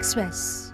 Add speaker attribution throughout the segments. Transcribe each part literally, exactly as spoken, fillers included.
Speaker 1: Express.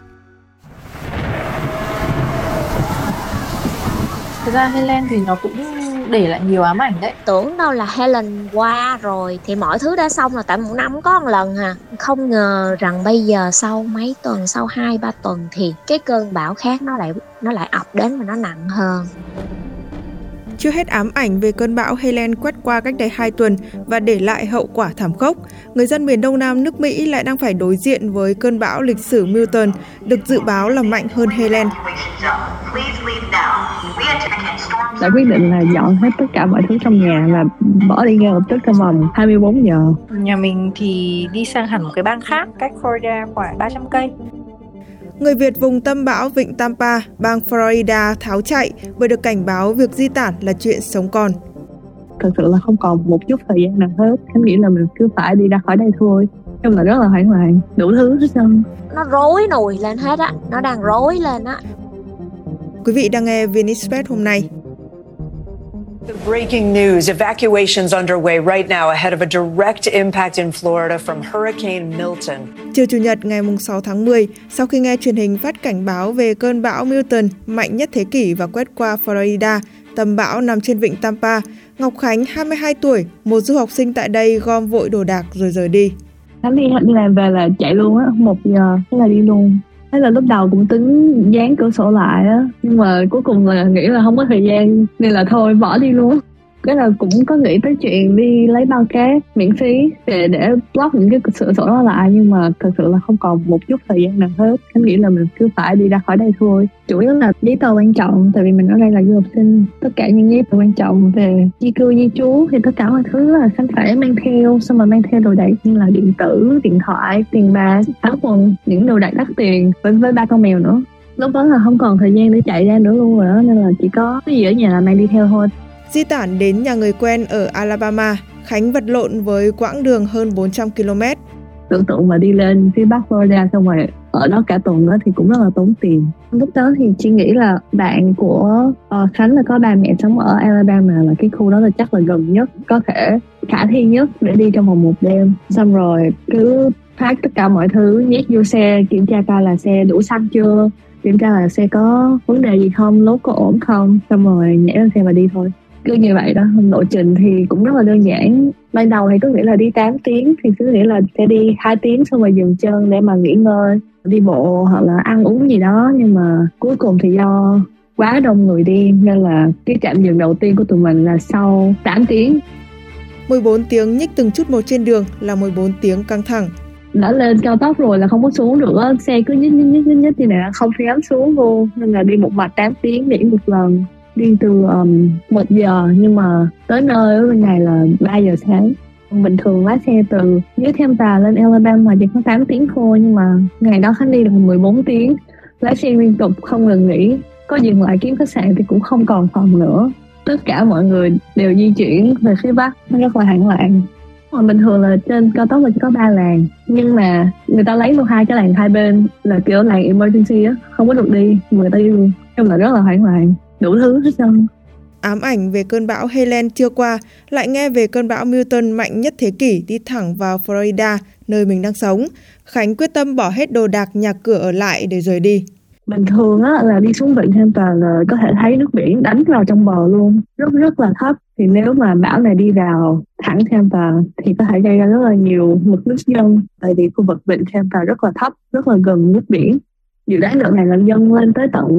Speaker 2: Thực ra Helen thì nó cũng để lại nhiều ám ảnh đấy.
Speaker 3: Tưởng đâu là Helen qua rồi thì mọi thứ đã xong rồi, tại một năm có một lần à. Không ngờ rằng bây giờ sau mấy tuần, sau hai ba tuần thì cái cơn bão khác nó lại nó lại ập đến và nó nặng hơn.
Speaker 4: Chưa hết ám ảnh về cơn bão Helen quét qua cách đây hai tuần và để lại hậu quả thảm khốc, người dân miền Đông Nam nước Mỹ lại đang phải đối diện với cơn bão lịch sử Milton, được dự báo là mạnh hơn Helen.
Speaker 5: Đã quyết định là dọn hết tất cả mọi thứ trong nhà và bỏ đi ngay lập tức trong vòng hai mươi bốn giờ.
Speaker 2: Nhà mình thì đi sang hẳn một cái bang khác, cách Florida khoảng ba trăm cây.
Speaker 4: Người Việt vùng tâm bão Vịnh Tampa, bang Florida tháo chạy bởi được cảnh báo việc di tản là chuyện sống còn.
Speaker 5: Thật sự là không còn một chút thời gian nào hết. Em nghĩ là mình cứ phải đi ra khỏi đây thôi. Nhưng là rất là hoảng loạn, đủ thứ hết trơn.
Speaker 3: Nó rối nùi lên hết á, nó đang rối lên á.
Speaker 4: Quý vị đang nghe vê en Express hôm nay.
Speaker 6: The breaking news, evacuations underway right now ahead of a direct impact in Florida from Hurricane Milton.
Speaker 4: Chiều Chủ nhật ngày sáu tháng mười, sau khi nghe truyền hình phát cảnh báo về cơn bão Milton mạnh nhất thế kỷ và quét qua Florida, tâm bão nằm trên vịnh Tampa, Ngọc Khánh, hai mươi hai tuổi, một du học sinh tại đây gom vội đồ đạc rồi rời đi.
Speaker 5: Khánh đi đi làm về là chạy luôn á, một giờ thế là đi luôn. Thế là lúc đầu cũng tính dán cửa sổ lại á, nhưng mà cuối cùng là nghĩ là không có thời gian nên là thôi bỏ đi luôn. Cái là cũng có nghĩ tới chuyện đi lấy bao cát miễn phí để để block những cái cửa sổ đó lại, nhưng mà thật sự là không còn một chút thời gian nào hết. Em nghĩ là mình cứ phải đi ra khỏi đây thôi. Chủ yếu là giấy tờ quan trọng, tại vì mình ở đây là du học sinh. Tất cả những giấy tờ quan trọng về di cư, di trú thì tất cả mọi thứ là Khánh phải mang theo, xong rồi mang theo đồ đạc như là điện tử, điện thoại, tiền bạc, áo quần, những đồ đạc đắt tiền với với ba con mèo nữa. Lúc đó là không còn thời gian để chạy ra nữa luôn rồi đó, nên là chỉ có cái gì ở nhà là mang đi theo thôi.
Speaker 4: Di tản đến nhà người quen ở Alabama, Khánh vật lộn với quãng đường hơn bốn trăm ki lô mét.
Speaker 5: Tưởng tượng mà đi lên phía Bắc Florida xong rồi ở đó cả tuần đó thì cũng rất là tốn tiền. Lúc đó thì chị nghĩ là bạn của uh, Khánh là có ba mẹ sống ở Alabama, là cái khu đó là chắc là gần nhất, có thể khả thi nhất để đi trong vòng một đêm. Xong rồi cứ pack tất cả mọi thứ, nhét vô xe, kiểm tra coi là xe đủ xăng chưa, kiểm tra là xe có vấn đề gì không, lốp có ổn không, xong rồi nhảy lên xe và đi thôi. Cứ như vậy đó. Lộ trình thì cũng rất là đơn giản. Ban đầu thì cứ nghĩ là đi tám tiếng thì cứ nghĩ là sẽ đi hai tiếng xong rồi dừng chân để mà nghỉ ngơi, đi bộ hoặc là ăn uống gì đó. Nhưng mà cuối cùng thì do quá đông người đi nên là cái trạm dừng đầu tiên của tụi mình là sau tám tiếng.
Speaker 4: mười bốn tiếng nhích từng chút một trên đường là mười bốn tiếng căng thẳng.
Speaker 5: Đã lên cao tốc rồi là không có xuống được, xe cứ nhích nhích nhích nhích như này, không dám xuống luôn. Nên là đi một mạch tám tiếng để một lần. Đi từ um, một giờ nhưng mà tới nơi ở bên này là ba giờ sáng. Bình thường lái xe từ dưới Tampa lên Alabama chỉ có tám tiếng thôi, nhưng mà ngày đó Khánh đi là mười bốn tiếng. Lái xe liên tục không ngừng nghỉ, có dừng lại kiếm khách sạn thì cũng không còn phòng nữa. Tất cả mọi người đều di chuyển về phía Bắc, nó rất là hoảng loạn. Mà bình thường là trên cao tốc là chỉ có ba làn, nhưng mà người ta lấy luôn hai cái làn hai bên là kiểu làn emergency á, không có được đi, người ta đi luôn. Nhưng mà rất là hoảng loạn, đủ thứ hết trơn.
Speaker 4: Ám ảnh về cơn bão Helen chưa qua, lại nghe về cơn bão Milton mạnh nhất thế kỷ đi thẳng vào Florida, nơi mình đang sống. Khánh quyết tâm bỏ hết đồ đạc nhà cửa ở lại để rời đi.
Speaker 5: Bình thường á là đi xuống vịnh Tampa là có thể thấy nước biển đánh vào trong bờ luôn, rất rất là thấp. Thì nếu mà bão này đi vào thẳng Tampa thì có thể gây ra rất là nhiều mực nước dâng, tại vì khu vực vịnh Tampa rất là thấp, rất là gần nước biển. Dự đoán đợt này là dâng lên tới tận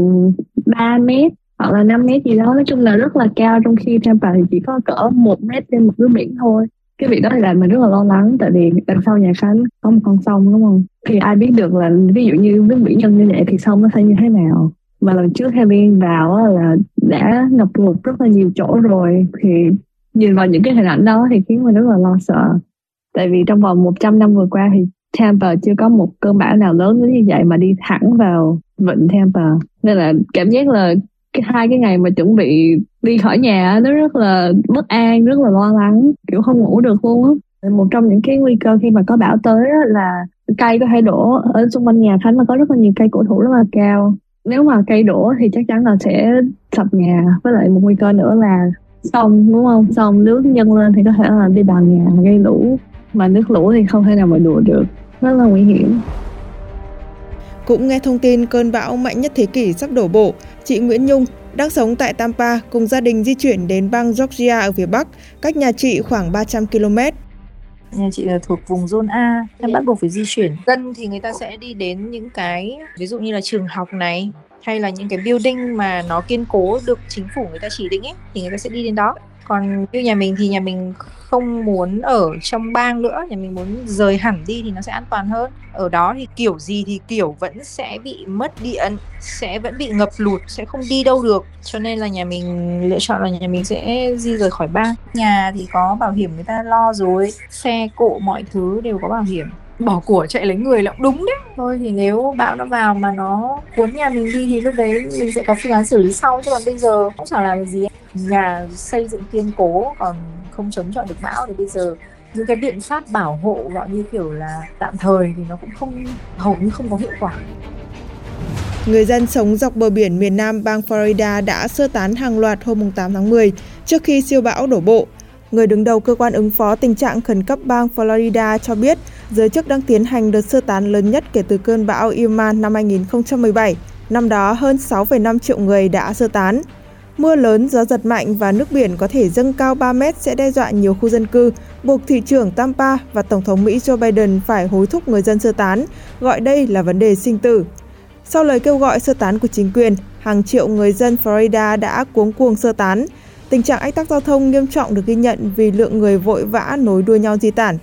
Speaker 5: ba mét hoặc là năm mét gì đó, nói chung là rất là cao, trong khi Tampa thì chỉ có cỡ một mét trên mực nước biển thôi. Cái việc đó thì làm mình rất là lo lắng, tại vì đằng sau nhà Khánh có một con sông đúng không? Thì ai biết được là ví dụ như nước biển dâng như vậy thì sông nó sẽ như thế nào. Và lần trước Helen vào là đã ngập lụt rất là nhiều chỗ rồi, thì nhìn vào những cái hình ảnh đó thì khiến mình rất là lo sợ. Tại vì trong vòng một trăm năm vừa qua thì Tampa chưa có một cơn bão nào lớn đến như vậy mà đi thẳng vào vịnh Tampa. Nên là cảm giác là cái hai cái ngày mà chuẩn bị đi khỏi nhà nó rất là bất an, rất là lo lắng, kiểu không ngủ được luôn á. Một trong những cái nguy cơ khi mà có bão tới là cây có thể đổ. Ở xung quanh nhà Khánh là có rất là nhiều cây cổ thụ rất là cao. Nếu mà cây đổ thì chắc chắn là sẽ sập nhà. Với lại một nguy cơ nữa là sông, đúng không? Sông nước dâng lên thì có thể là đi vào nhà gây lũ. Mà nước lũ thì không thể nào mà đùa được, rất là nguy hiểm.
Speaker 4: Cũng nghe thông tin cơn bão mạnh nhất thế kỷ sắp đổ bộ, chị Nguyễn Nhung đang sống tại Tampa cùng gia đình di chuyển đến bang Georgia ở phía Bắc, cách nhà chị khoảng ba trăm ki lô mét.
Speaker 2: Nhà chị là thuộc vùng zone A, em bắt buộc phải di chuyển. Dân thì người ta sẽ đi đến những cái ví dụ như là trường học này, hay là những cái building mà nó kiên cố được chính phủ người ta chỉ định ấy, thì người ta sẽ đi đến đó. Còn như nhà mình thì nhà mình không muốn ở trong bang nữa, nhà mình muốn rời hẳn đi thì nó sẽ an toàn hơn. Ở đó thì kiểu gì thì kiểu vẫn sẽ bị mất điện, sẽ vẫn bị ngập lụt, sẽ không đi đâu được. Cho nên là nhà mình lựa chọn là nhà mình sẽ di rời khỏi bang. Nhà thì có bảo hiểm người ta lo rồi, xe cộ mọi thứ đều có bảo hiểm. Bỏ của chạy lấy người là cũng đúng đấy. Thôi thì nếu bão nó vào mà nó cuốn nhà mình đi thì lúc đấy mình sẽ có phương án xử lý sau, chứ còn bây giờ cũng chẳng làm gì. Nhà xây dựng kiên cố còn không chống chọi được bão thì bây giờ những cái biện pháp bảo hộ gọi như kiểu là tạm thời thì nó cũng không hầu như không có hiệu quả.
Speaker 4: Người dân sống dọc bờ biển miền Nam bang Florida đã sơ tán hàng loạt hôm tám tháng mười trước khi siêu bão đổ bộ. Người đứng đầu cơ quan ứng phó tình trạng khẩn cấp bang Florida cho biết giới chức đang tiến hành đợt sơ tán lớn nhất kể từ cơn bão Irma năm hai nghìn không trăm mười bảy. Năm đó, hơn sáu phẩy năm triệu người đã sơ tán. Mưa lớn, gió giật mạnh và nước biển có thể dâng cao ba mét sẽ đe dọa nhiều khu dân cư, buộc thị trưởng Tampa và Tổng thống Mỹ Joe Biden phải hối thúc người dân sơ tán, gọi đây là vấn đề sinh tử. Sau lời kêu gọi sơ tán của chính quyền, hàng triệu người dân Florida đã cuống cuồng sơ tán. Tình trạng ách tắc giao thông nghiêm trọng được ghi nhận vì lượng người vội vã nối đuôi nhau di tản.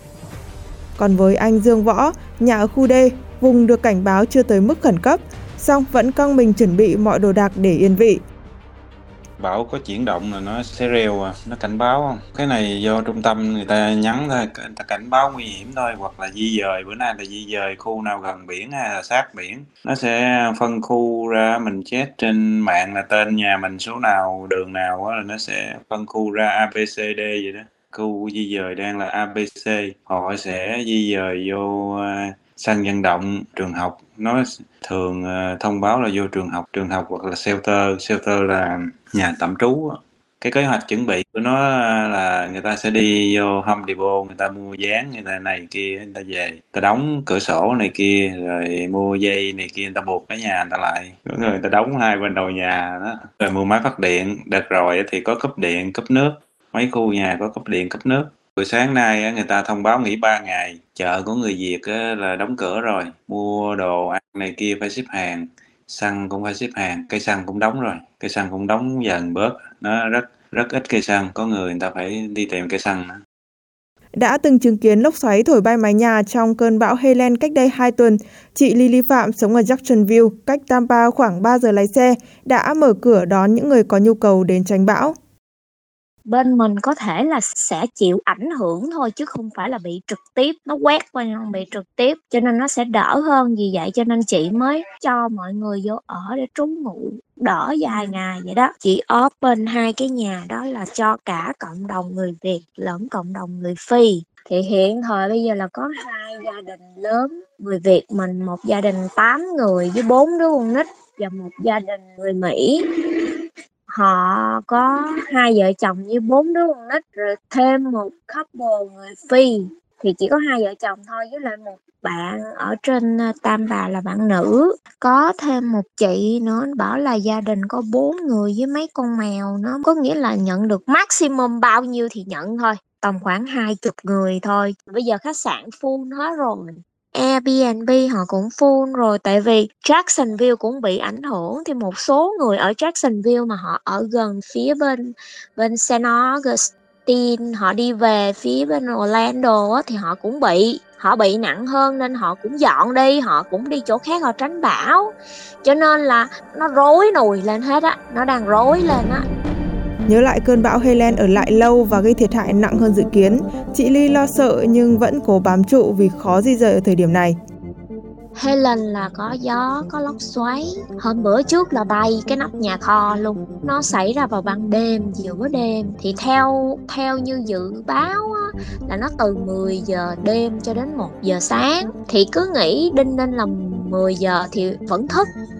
Speaker 4: Còn với anh Dương Võ, nhà ở khu D, vùng được cảnh báo chưa tới mức khẩn cấp, song vẫn căng mình chuẩn bị mọi đồ đạc để yên vị.
Speaker 1: Bão có chuyển động là nó sẽ reo, à, nó cảnh báo không? Cái này do trung tâm người ta nhắn thôi, người ta cảnh báo nguy hiểm thôi, hoặc là di dời, bữa nay là di dời khu nào gần biển hay là sát biển. Nó sẽ phân khu ra, mình check trên mạng là tên nhà mình số nào, đường nào, là nó sẽ phân khu ra A, B, C, D vậy đó. Khu di dời đang là A, B, C, họ sẽ di dời vô uh, sân vận động, trường học. Nó thường uh, thông báo là vô trường học, trường học hoặc là shelter, shelter là nhà tạm trú. Cái kế hoạch chuẩn bị của nó là người ta sẽ đi vô Home Depot, người ta mua dán, người ta này kia, người ta về, người ta đóng cửa sổ này kia, rồi mua dây này kia, người ta buộc cái nhà người ta lại, rồi người ta đóng hai bên đầu nhà đó, rồi mua máy phát điện. Đợt rồi thì có cúp điện, cúp nước, mấy khu nhà có cúp điện, cúp nước. Buổi sáng nay người ta thông báo nghỉ ba ngày, chợ của người Việt là đóng cửa rồi, mua đồ ăn này kia phải xếp hàng, xăng cũng phải xếp hàng, cây xăng cũng đóng rồi, cây xăng cũng đóng dần bớt, nó rất rất ít cây xăng, có người người ta phải đi tìm cây xăng nữa.
Speaker 4: Đã từng chứng kiến lốc xoáy thổi bay mái nhà trong cơn bão Helen cách đây hai tuần, chị Lily Phạm sống ở Jacksonville, cách Tampa khoảng ba giờ lái xe, đã mở cửa đón những người có nhu cầu đến tránh bão.
Speaker 3: Bên mình có thể là sẽ chịu ảnh hưởng thôi chứ không phải là bị trực tiếp, nó quét qua không bị trực tiếp, cho nên nó sẽ đỡ hơn. Vì vậy cho nên chị mới cho mọi người vô ở để trú ngụ đỡ vài ngày vậy đó. Chị open hai cái nhà đó là cho cả cộng đồng người Việt lẫn cộng đồng người Phi. Thì hiện thời bây giờ là có hai gia đình lớn người Việt mình, một gia đình tám người với bốn đứa con nít, và một gia đình người Mỹ. Họ có hai vợ chồng với bốn đứa con nít, rồi thêm một couple người Phi. Thì chỉ có hai vợ chồng thôi, với lại một bạn ở trên Tampa là bạn nữ. Có thêm một chị nữa bảo là gia đình có bốn người với mấy con mèo. Nó có nghĩa là nhận được maximum bao nhiêu thì nhận thôi, tầm khoảng hai chục người thôi. Bây giờ khách sạn full hết rồi, Airbnb họ cũng full rồi, tại vì Jacksonville cũng bị ảnh hưởng. Thì một số người ở Jacksonville mà họ ở gần phía bên bên Saint Augustine, họ đi về phía bên Orlando á, thì họ cũng bị họ bị nặng hơn, nên họ cũng dọn đi, họ cũng đi chỗ khác họ tránh bão. Cho nên là nó rối nùi lên hết á, nó đang rối lên á.
Speaker 4: Nhớ lại cơn bão Helen ở lại lâu và gây thiệt hại nặng hơn dự kiến, chị Ly lo sợ nhưng vẫn cố bám trụ vì khó di dời ở thời điểm này.
Speaker 3: Helen là có gió, có lốc xoáy. Hôm bữa trước là bay cái nóc nhà kho luôn. Nó xảy ra vào ban đêm, giữa đêm. Thì theo theo như dự báo á, là nó từ mười giờ đêm cho đến một giờ sáng. Thì cứ nghĩ đinh ninh là mười giờ thì vẫn thức.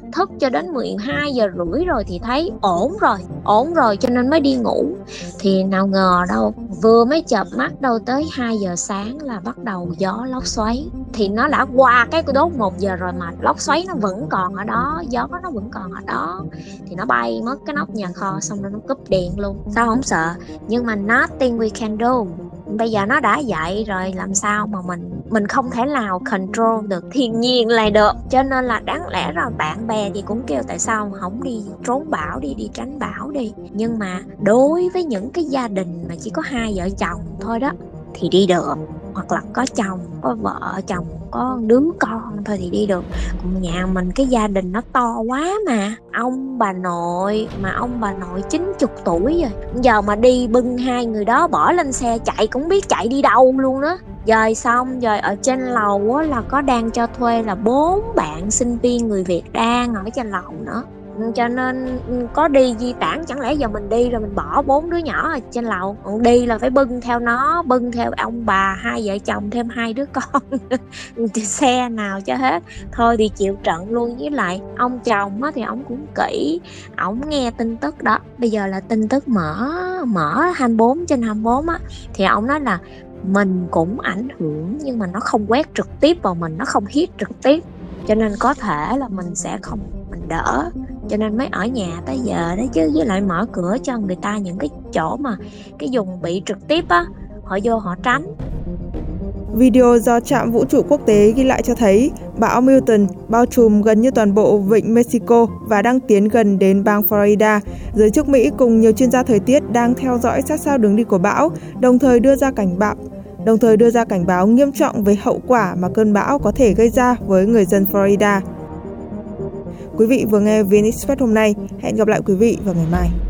Speaker 3: thức cho đến mười hai giờ rưỡi rồi thì thấy ổn rồi, ổn rồi cho nên mới đi ngủ. Thì nào ngờ đâu, vừa mới chợp mắt đâu tới hai giờ sáng là bắt đầu gió lốc xoáy. Thì nó đã qua cái đốt một giờ rồi mà lốc xoáy nó vẫn còn ở đó, gió nó vẫn còn ở đó. Thì nó bay mất cái nóc nhà kho, xong rồi nó cúp điện luôn. Sao không sợ? Nhưng mà nothing we can do. Bây giờ nó đã vậy rồi, làm sao mà mình mình không thể nào control được thiên nhiên lại được. Cho nên là đáng lẽ là bạn bè thì cũng kêu tại sao không đi trốn bão đi, đi tránh bão đi. Nhưng mà đối với những cái gia đình mà chỉ có hai vợ chồng thôi đó thì đi được, hoặc là có chồng, có vợ chồng, có đứa con thôi thì đi được. Còn nhà mình cái gia đình nó to quá mà, ông bà nội, mà ông bà nội chín chục tuổi rồi, giờ mà đi bưng hai người đó bỏ lên xe chạy cũng biết chạy đi đâu luôn đó. Rồi xong rồi ở trên lầu á, là có đang cho thuê là bốn bạn sinh viên người Việt đang ở trên lầu nữa. Cho nên có đi di tản, chẳng lẽ giờ mình đi rồi mình bỏ bốn đứa nhỏ ở trên lầu, còn đi là phải bưng theo nó, bưng theo ông bà, hai vợ chồng thêm hai đứa con xe nào cho hết. Thôi thì chịu trận luôn. Với lại ông chồng á, thì ông cũng kỹ, ổng nghe tin tức đó, bây giờ là tin tức mở mở hai mươi bốn trên hai mươi bốn á, thì ổng nói là mình cũng ảnh hưởng nhưng mà nó không quét trực tiếp vào mình, nó không hit trực tiếp, cho nên có thể là mình sẽ không, mình đỡ, cho nên mới ở nhà tới giờ đấy chứ. Với lại mở cửa cho người ta những cái chỗ mà cái vùng bị trực tiếp á, họ vô họ tránh.
Speaker 4: Video do trạm vũ trụ quốc tế ghi lại cho thấy bão Milton bao trùm gần như toàn bộ vịnh Mexico và đang tiến gần đến bang Florida. Giới chức Mỹ cùng nhiều chuyên gia thời tiết đang theo dõi sát sao đường đi của bão, đồng thời đưa ra cảnh báo đồng thời đưa ra cảnh báo nghiêm trọng về hậu quả mà cơn bão có thể gây ra với người dân Florida. Quý vị vừa nghe vê en Express hôm nay. Hẹn gặp lại quý vị vào ngày mai.